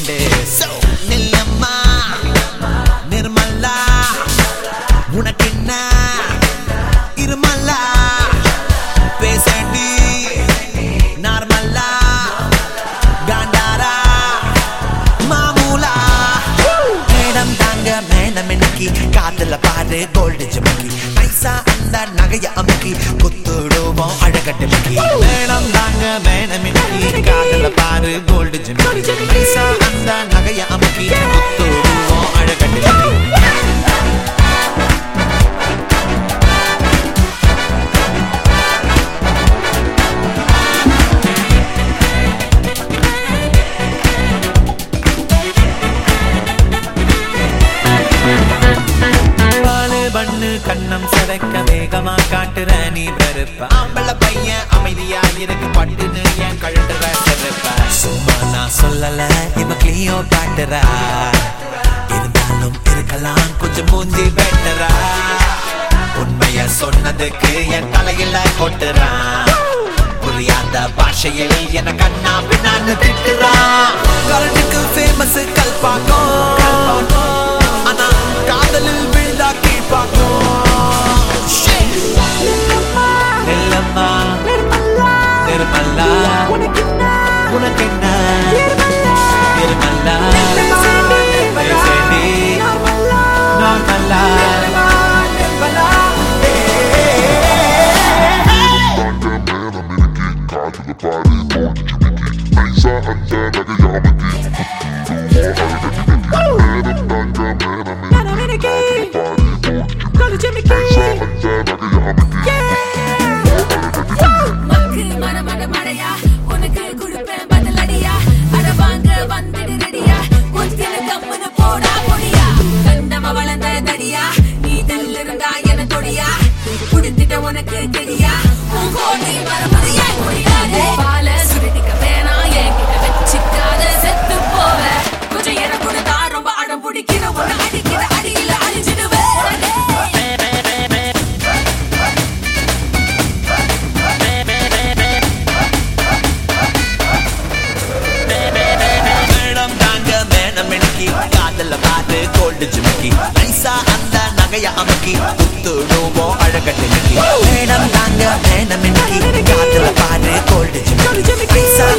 friend நில்லம்மா Nirmala உனக்கு என்ன இருமலா பேசண்டி நார்மலா காண்டாரா மாமூலா மேடம் தாங்க மேடம் இன்னைக்கு காதல பாரு கோல்டு ஜிமிக்கி நைசா அந்த நகைய அமுக்கி குத்துடுவோம் அழகட்டலுக்கி மேடம் தாங்க மேடம் இன்னைக்கு காதல பாரு கோல்டு ஜிமிக்கி நைசா அந்த நகைய அமுக்கி குத்துடுவோம் அழகட்டலுக்கி கண்ணம் சதைக்க வேகமா காட்டுற நீ வெறுப்ப ஆம்பள பையன் அமைதியா இருக்கு பட்டுன்னு என் கழுட்டுற செருப்ப சும்மா நான் சொல்லல இவ கிளியோ காட்டுறா இருந்தாலும் இருக்கலாம் கொஞ்சம் மூஞ்சி பெட்டரா உண்மைய சொன்னதுக்கு என் தலையில கொட்டுறா புரியாத பாஷையில் என கண்ணா பின்னான்னு திட்டுறா கரண்டுக்கு ஃபேமஸ் கல்பாக்கம் ஆனா காதலில் விழுந்தா கீழ்பாக்கம் நில்லம்மா நிர்மலா உனக்கு என்ன நிர்மலா பேசண்டி நார்மலா உனக்கு கெடியா உங்கோடி மரமறியா முடியாதே பால சுருட்டிக்க வேணா என்கிட்ட வச்சிக்காத செத்து போவ கொஞ்சம் என கொடுத்தா ரொம்ப அடம் பிடிக்கிற உன்னை அடிக்கிற அடியில அழிஞ்சிடுவே மேடம் தாங்க மேடம் இன்னைக்கு காதல பாரு கோல்டு ஜிமிக்கி நைசா அந்த நகைய அமுக்கி குத்துடுவோம் அழகட்டலுக்கி மேடம் தாங்க மேடம் இன்னைக்கு காதல பாரு கோல்டு ஜிமிக்கி நைசா